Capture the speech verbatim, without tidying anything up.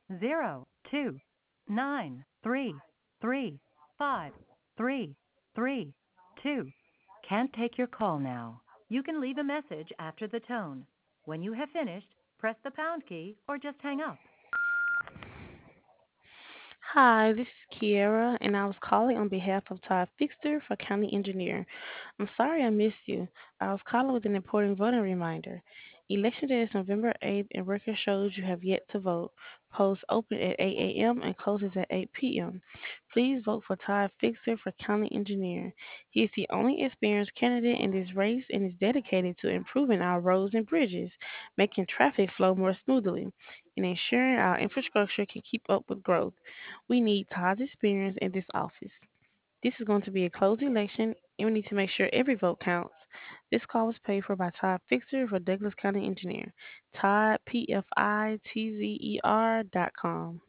zero two nine three three five three three two. Can't take your call now. You can leave a message after the tone. When you have finished, press the pound key or just hang up. Hi, this is Kiera, and I was calling on behalf of Todd Fixter for County Engineer. I'm sorry I missed you. I was calling with an important voting reminder. Election day is November eighth, and record shows you have yet to vote. Polls open at eight a m and closes at eight p m. Please vote for Todd Fixer for County Engineer. He is the only experienced candidate in this race and is dedicated to improving our roads and bridges, making traffic flow more smoothly, and ensuring our infrastructure can keep up with growth. We need Todd's experience in this office. This is going to be a closed election, and we need to make sure every vote counts. This call was paid for by Todd Fixer for Douglas County Engineer. Todd, P F I T Z E R dot com.